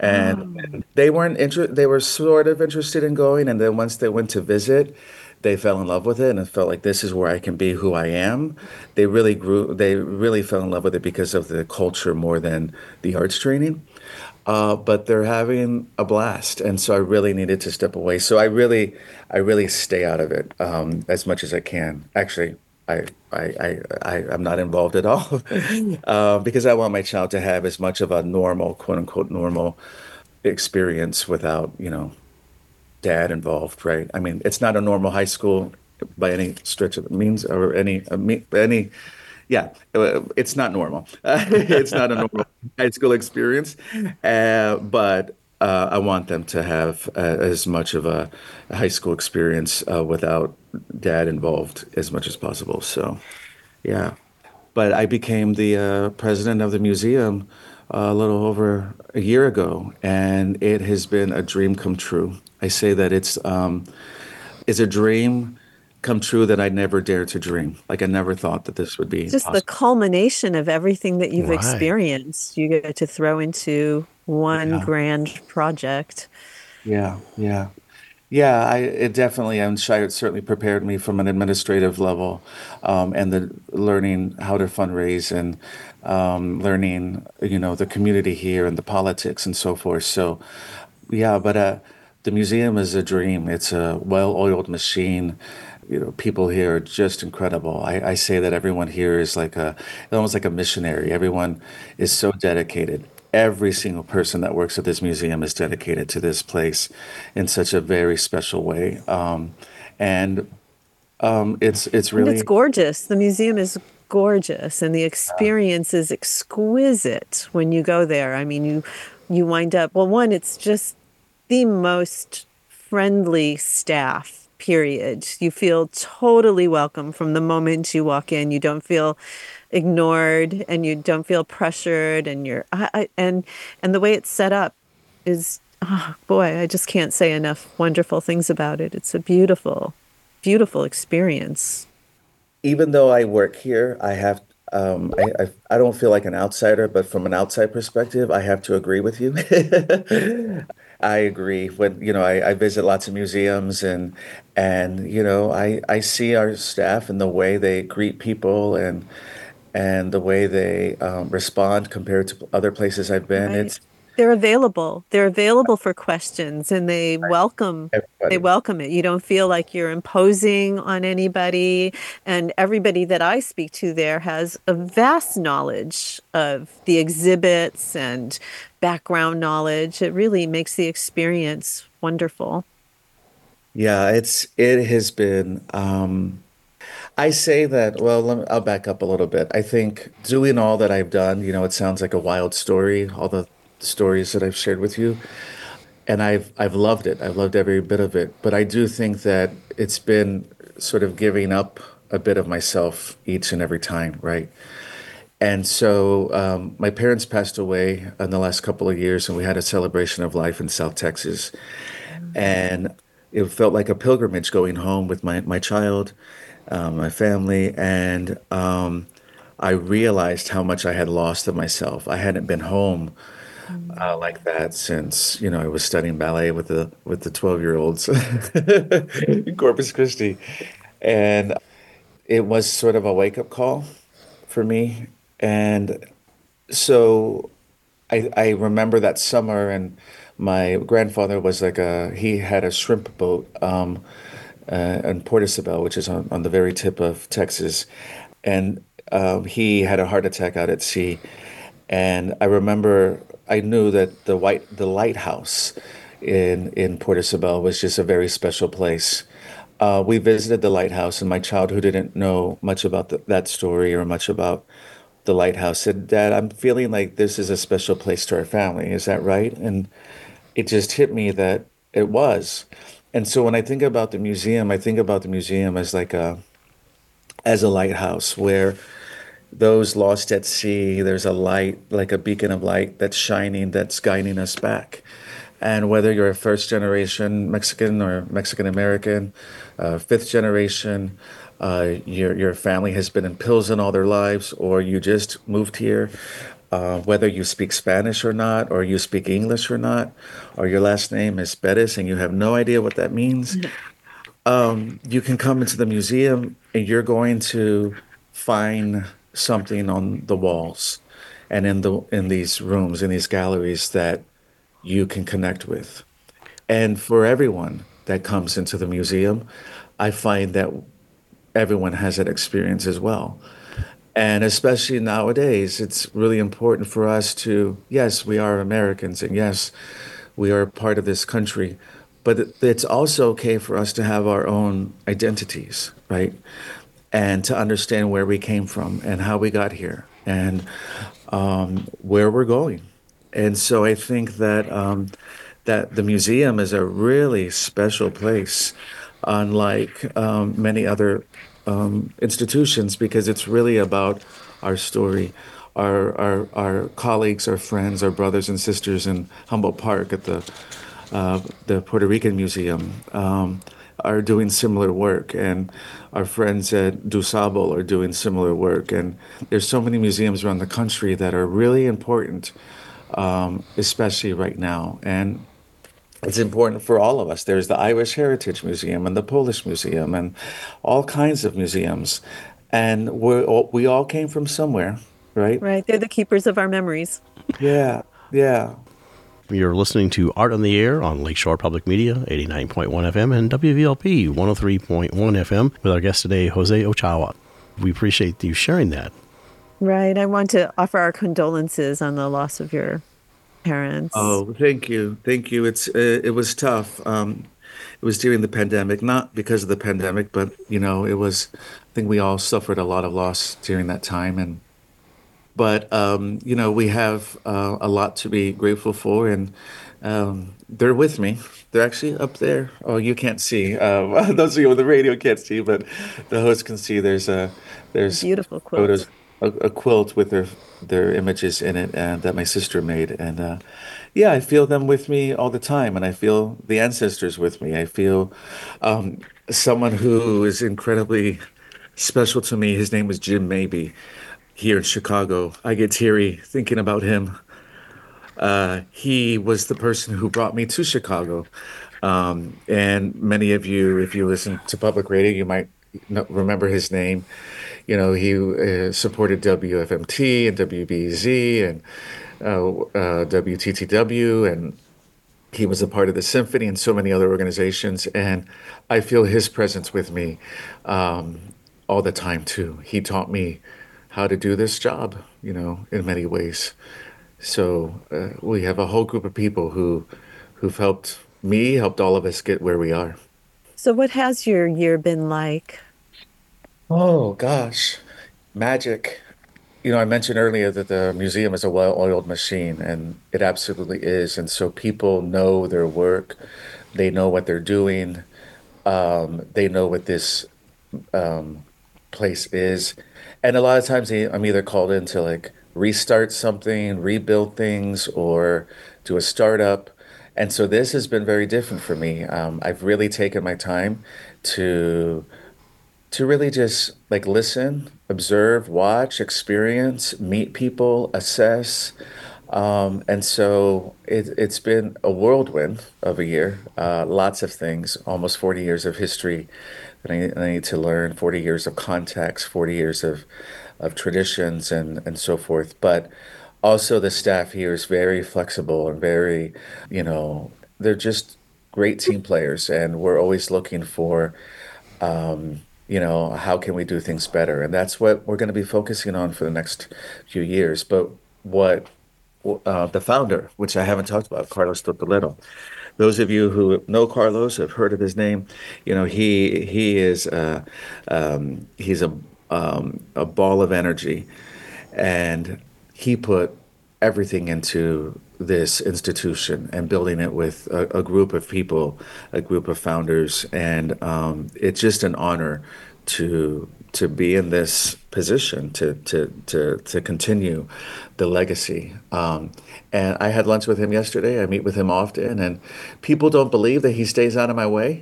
and they weren't inter- they were sort of interested in going, and then once they went to visit, they fell in love with it and felt like this is where I can be who I am. They really grew. They really fell in love with it because of the culture more than the arts training. Uh, but they're having a blast, and so I really needed to step away. So I really, I really stay out of it um, as much as I can. Actually, I, I, I, I I'm not involved at all uh, because I want my child to have as much of a normal, quote unquote, normal experience without, you know, dad involved, right? I mean, it's not a normal high school by any stretch of the means or any uh, me- any. Yeah, uh, it's not normal. It's not a normal high school experience, uh, but uh, I want them to have uh, as much of a, a high school experience uh, without dad involved as much as possible. So, yeah. But I became the uh, president of the museum uh, a little over a year ago, and it has been a dream come true. I say that it's um, it's a dream come true that I never dared to dream. Like I never thought that this would be just the possible. culmination of everything that you've Right. experienced, you get to throw into one Yeah, grand project. yeah, yeah. Yeah, I it definitely, I'm sure it certainly prepared me from an administrative level, um, and the learning how to fundraise and um, learning, you know, the community here and the politics and so forth. So, yeah, but uh, the museum is a dream. It's a well-oiled machine. You know, people here are just incredible. I, I say that everyone here is like a, almost like a missionary. Everyone is so dedicated. Every single person that works at this museum is dedicated to this place in such a very special way. Um, and um, it's it's And it's really gorgeous. The museum is gorgeous, and the experience is exquisite when you go there. I mean, you you wind up, well, one, it's just the most friendly staff, period. You feel totally welcome from the moment you walk in. You don't feel ignored, and you don't feel pressured, and you're I, I, and and the way it's set up is, oh boy, I just can't say enough wonderful things about it. It's a beautiful, beautiful experience. even though I work here, I have um, I, I I don't feel like an outsider, but from an outside perspective, I have to agree with you. I agree. When you know, I, I visit lots of museums and and you know, I I see our staff and the way they greet people and and the way they um, respond compared to other places I've been. Right. It's They're available. They're available for questions, and they welcome they everybody. welcome it. You don't feel like you're imposing on anybody, and everybody that I speak to there has a vast knowledge of the exhibits and background knowledge. It really makes the experience wonderful. Yeah, it's it has been. Um, I say that, well, let me, I'll back up a little bit. I think doing all that I've done, you know, it sounds like a wild story, all the stories that I've shared with you, and I've I've loved it. I've loved every bit of it. But I do think that it's been sort of giving up a bit of myself each and every time, right? And so um, my parents passed away in the last couple of years, and we had a celebration of life in South Texas. And it felt like a pilgrimage going home with my, my child, um, my family. And um, I realized how much I had lost of myself. I hadn't been home uh, like that since, you know, I was studying ballet with the with the twelve year olds in Corpus Christi. And it was sort of a wake up call for me. And so I, I remember that summer, and my grandfather was like a, he had a shrimp boat um, uh, in Port Isabel, which is on, on the very tip of Texas. And um, he had a heart attack out at sea. And I remember, I knew that the white, the lighthouse in, in Port Isabel was just a very special place. Uh, we visited the lighthouse, and my child, who didn't know much about the, that story or much about the lighthouse, said, "Dad, I'm feeling like this is a special place to our family. Is that right?" And it just hit me that it was. And so when I think about the museum, I think about the museum as like a as a lighthouse where those lost at sea, there's a light, like a beacon of light that's shining, that's guiding us back. And whether you're a first generation Mexican or Mexican American, uh, fifth generation, uh, your your family has been in Pilsen all their lives, or you just moved here, uh, whether you speak Spanish or not, or you speak English or not, or your last name is Perez and you have no idea what that means, um, you can come into the museum and you're going to find something on the walls and in the in these rooms, in these galleries that you can connect with. And for everyone that comes into the museum, I find that everyone has that experience as well. And especially nowadays, it's really important for us to, yes, we are Americans, and yes, we are part of this country, but it- it's also okay for us to have our own identities, right? And to understand where we came from and how we got here and um, where we're going. And so I think that um, that the museum is a really special place, unlike um, many other um, institutions, because it's really about our story, our, our our colleagues, our friends, our brothers and sisters in Humboldt Park at the uh, the Puerto Rican Museum um, are doing similar work, and our friends at DuSable are doing similar work, and there's so many museums around the country that are really important, um, especially right now. And it's important for all of us. There's the Irish Heritage Museum and the Polish Museum and all kinds of museums. And we're all, we all came from somewhere, right? Right. They're the keepers of our memories. Yeah, yeah. You're listening to Art on the Air on Lakeshore Public Media, eighty-nine point one F M and W V L P one oh three point one F M with our guest today, Jose Ochoa. We appreciate you sharing that. Right. I want to offer our condolences on the loss of your parents. Oh, thank you, thank you. It's uh, it was tough. Um, it was during the pandemic, not because of the pandemic, but you know, it was. I think we all suffered a lot of loss during that time, and but um, you know, we have uh, a lot to be grateful for, and um, they're with me. They're actually up there. Oh, you can't see. Um, those of you on the radio can't see, but the host can see. There's a there's Beautiful quilt. photos, a, a quilt with their their images in it, and that my sister made. And uh, yeah, I feel them with me all the time, and I feel the ancestors with me. I feel um, someone who is incredibly special to me. His name was Jim Maybe here in Chicago. I get teary thinking about him. Uh, he was the person who brought me to Chicago. Um, and many of you, if you listen to public radio, you might kn- remember his name. You know, he uh, supported W F M T and W B Z and uh, uh, W T T W, and he was a part of the symphony and so many other organizations. And I feel his presence with me um, all the time, too. He taught me how to do this job, you know, in many ways. So uh, we have a whole group of people who who've helped me, helped all of us get where we are. So, what has your year been like? Oh gosh, magic. You know, I mentioned earlier that the museum is a well-oiled machine, and it absolutely is. And so people know their work, they know what they're doing, um, they know what this um, place is. And a lot of times they, I'm either called in to like restart something, rebuild things, or do a startup. And so this has been very different for me. Um, I've really taken my time to to really just like listen, observe, watch, experience, meet people, assess. Um, and so it, it's been a whirlwind of a year, uh, lots of things, almost forty years of history that I, I need to learn, forty years of context, forty years of, of traditions and, and so forth. But also the staff here is very flexible and very, you know, they're just great team players. And we're always looking for, um, you know, how can we do things better? And that's what we're going to be focusing on for the next few years. But what uh, the founder, which I haven't talked about, Carlos Totoledo. Those of you who know Carlos have heard of his name. You know, he he is uh, um, he's a um, a ball of energy, and he put everything into this institution and building it with a, a group of people, a group of founders, and um, it's just an honor to to be in this position to to to to continue the legacy. Um, and I had lunch with him yesterday. I meet with him often, and people don't believe that he stays out of my way.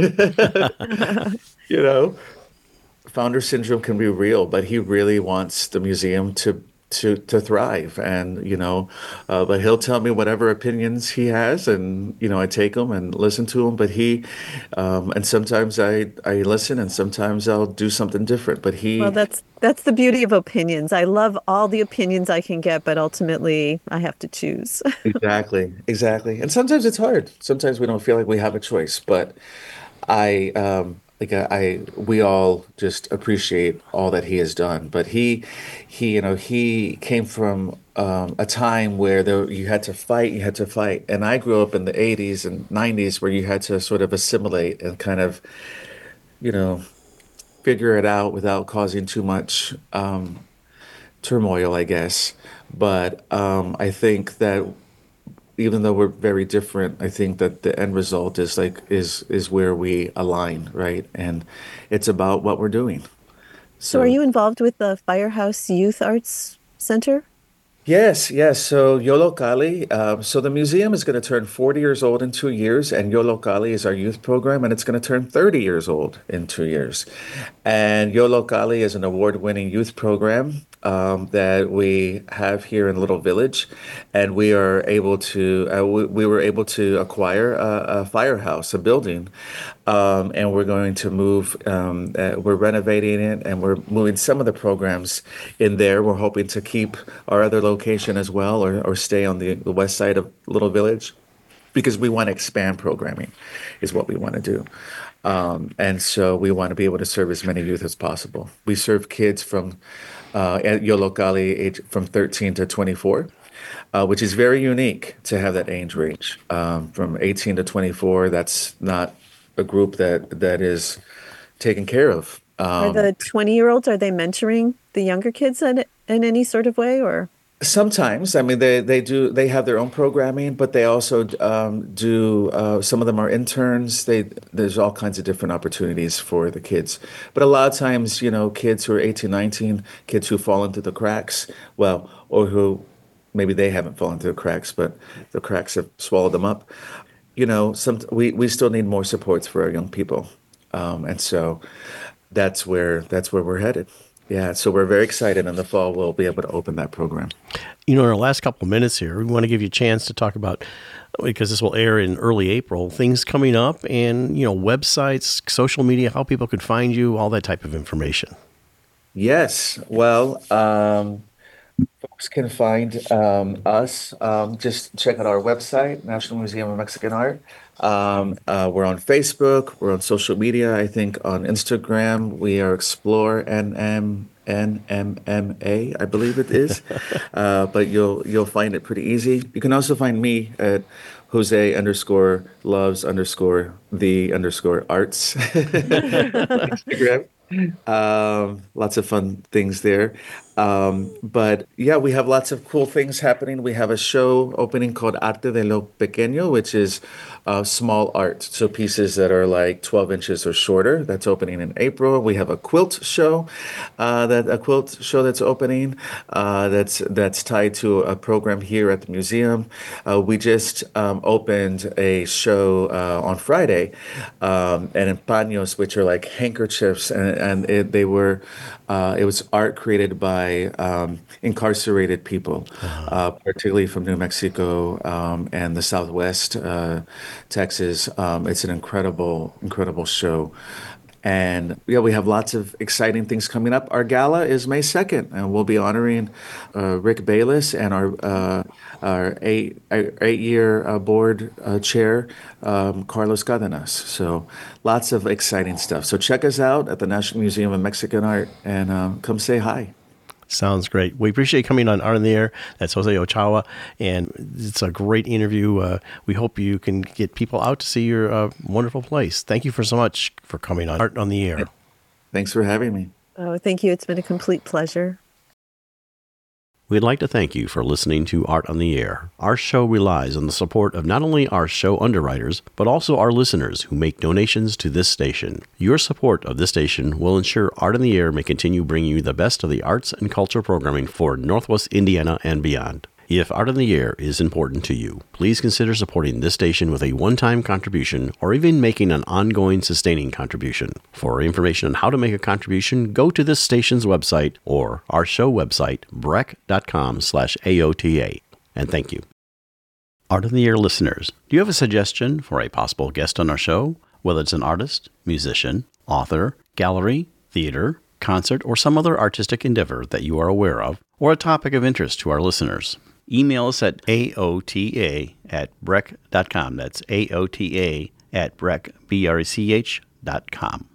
You know, founder syndrome can be real, but he really wants the museum to to to thrive. And you know, uh, but he'll tell me whatever opinions he has, and you know, I take them and listen to him. But he, um, and sometimes I I listen, and sometimes I'll do something different. But Well, he, that's that's the beauty of opinions. I love all the opinions I can get, but ultimately I have to choose. exactly, exactly. And sometimes it's hard. Sometimes we don't feel like we have a choice. But I um like I, I we all just appreciate all that he has done. But he he you know he came from um, a time where there you had to fight, you had to fight. And I grew up in the eighties and nineties where you had to sort of assimilate and kind of, you know, figure it out without causing too much um, turmoil, I guess. But um, I think that even though we're very different, I think that the end result is like is is where we align, right? And it's about what we're doing. So are So you involved with the Firehouse Youth Arts Center? yes, yes. So Yolo Kali. Um, so the museum is going to turn forty years old in two years, and Yolo Kali is our youth program, and it's going to turn thirty years old in two years. And Yolo Kali is an award-winning youth program um, that we have here in Little Village, and we are able to uh, we, we were able to acquire a, a firehouse, a building, um, and we're going to move. Um, uh, we're renovating it, and we're moving some of the programs in there. We're hoping to keep our other location as well, or, or stay on the, the west side of Little Village, because we want to expand programming, is what we want to do. Um, and so we want to be able to serve as many youth as possible. We serve kids from uh, at Yolokali age from thirteen to twenty-four, uh, which is very unique to have that age range. Um, from eighteen to twenty-four, that's not a group that that is taken care of. Are Um, the twenty-year-olds, are they mentoring the younger kids in, in any sort of way, or? Sometimes, I mean, they they do they have their own programming, but they also um, do. Uh, some of them are interns. They there's all kinds of different opportunities for the kids. But a lot of times, you know, kids who are eighteen, nineteen, kids who fall into the cracks, well, or who maybe they haven't fallen through the cracks, but the cracks have swallowed them up. You know, some we we still need more supports for our young people, um, and so that's where that's where we're headed. Yeah, so we're very excited. In the fall, we'll be able to open that program. You know, in our last couple of minutes here, we want to give you a chance to talk about, because this will air in early April, things coming up and, you know, websites, social media, how people could find you, all that type of information. Yes, well, um, folks can find um, us. Um, just check out our website, National Museum of Mexican Art. Um, uh, we're on Facebook. We're on social media. I think on Instagram we are Explore N M N M M A, I believe it is. Uh, but you'll you'll find it pretty easy. You can also find me at Jose underscore loves underscore the underscore arts Instagram. Um, lots of fun things there. Um, but yeah, we have lots of cool things happening. We have a show opening called Arte de lo Pequeño, which is uh, small art. So pieces that are like twelve inches or shorter. That's opening in April. We have a quilt show, uh, that a quilt show that's opening. Uh, that's that's tied to a program here at the museum. Uh, we just um, opened a show uh, on Friday, um, and paños, which are like handkerchiefs, and and it, they were, uh, it was art created by um, incarcerated people, uh-huh. uh, particularly from New Mexico um, and the Southwest uh, Texas. Um, it's an incredible, incredible show. And yeah, we have lots of exciting things coming up. Our gala is May second, and we'll be honoring uh, Rick Bayless and our uh, our eight eight year uh, board uh, chair, um, Carlos Cadenas. So lots of exciting stuff. So check us out at the National Museum of Mexican Art and uh, come say hi. Sounds great. We appreciate you coming on Art on the Air. That's Jose Ochoa, and it's a great interview. Uh, we hope you can get people out to see your uh, wonderful place. Thank you for so much for coming on Art on the Air. Thanks for having me. Oh, thank you. It's been a complete pleasure. We'd like to thank you for listening to Art on the Air. Our show relies on the support of not only our show underwriters, but also our listeners who make donations to this station. Your support of this station will ensure Art on the Air may continue bringing you the best of the arts and culture programming for Northwest Indiana and beyond. If Art on the Air is important to you, please consider supporting this station with a one-time contribution or even making an ongoing sustaining contribution. For information on how to make a contribution, go to this station's website or our show website, brec.com slash AOTA. And thank you. Art on the Air listeners, do you have a suggestion for a possible guest on our show? Whether it's an artist, musician, author, gallery, theater, concert, or some other artistic endeavor that you are aware of, or a topic of interest to our listeners. Email us at A O T A at brec dot com. That's A O T A at brec, B R E C H dot com.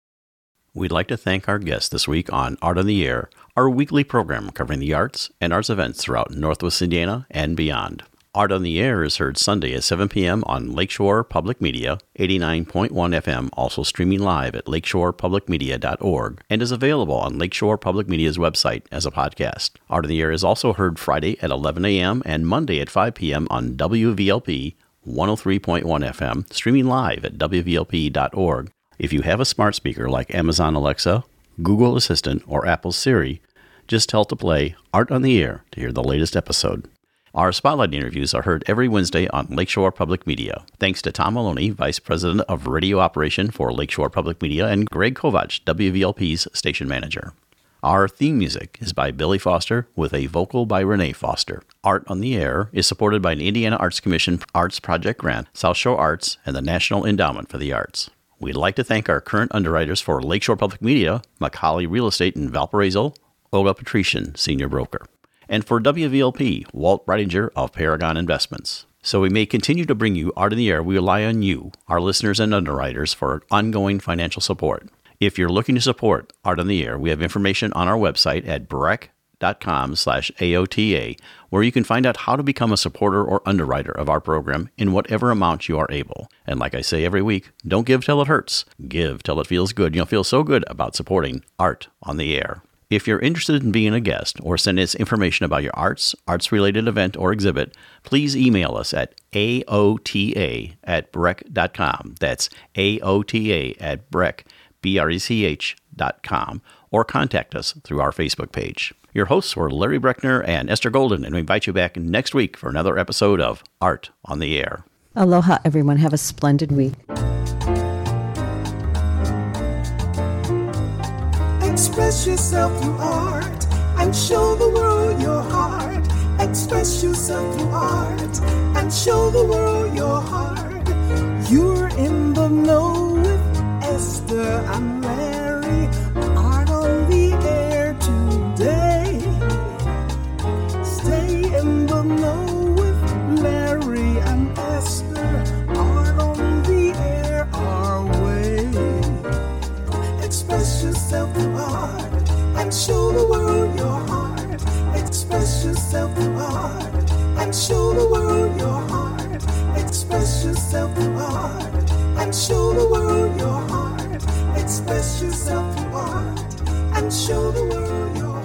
We'd like to thank our guests this week on Art on the Air, our weekly program covering the arts and arts events throughout Northwest Indiana and beyond. Art on the Air is heard Sunday at seven p.m. on Lakeshore Public Media, eighty-nine point one F M, also streaming live at lakeshore public media dot org, and is available on Lakeshore Public Media's website as a podcast. Art on the Air is also heard Friday at eleven a.m. and Monday at five p.m. on W V L P one oh three point one F M, streaming live at W V L P dot org. If you have a smart speaker like Amazon Alexa, Google Assistant, or Apple Siri, just tell it to play Art on the Air to hear the latest episode. Our Spotlight interviews are heard every Wednesday on Lakeshore Public Media. Thanks to Tom Maloney, Vice President of Radio Operation for Lakeshore Public Media, and Greg Kovach, W V L P's Station Manager. Our theme music is by Billy Foster with a vocal by Renee Foster. Art on the Air is supported by an Indiana Arts Commission Arts Project Grant, South Shore Arts, and the National Endowment for the Arts. We'd like to thank our current underwriters for Lakeshore Public Media, Macaulay Real Estate in Valparaiso, Olga Patrician, Senior Broker. And for W V L P, Walt Breidinger of Paragon Investments. So we may continue to bring you Art in the Air. We rely on you, our listeners and underwriters, for ongoing financial support. If you're looking to support Art in the Air, we have information on our website at brec.com slash AOTA, where you can find out how to become a supporter or underwriter of our program in whatever amount you are able. And like I say every week, don't give till it hurts. Give till it feels good. You'll feel so good about supporting Art on the Air. If you're interested in being a guest or send us information about your arts, arts-related event, or exhibit, please email us at A O T A at brec dot com. That's A O T A at brec, B R E C H dot com, or contact us through our Facebook page. Your hosts were Larry Brechner and Esther Golden, and we invite you back next week for another episode of Art on the Air. Aloha, everyone. Have a splendid week. Express yourself through art and show the world your heart. Express yourself through art and show the world your heart. You're in the know with Esther and Larry. Art on the Air today. Stay in the know with Larry and Esther. Art on the Air our way. Express yourself through art and show the world your heart. Express yourself through art and show the world your heart. Express yourself through art and show the world your heart. Express yourself through art and show the world your heart.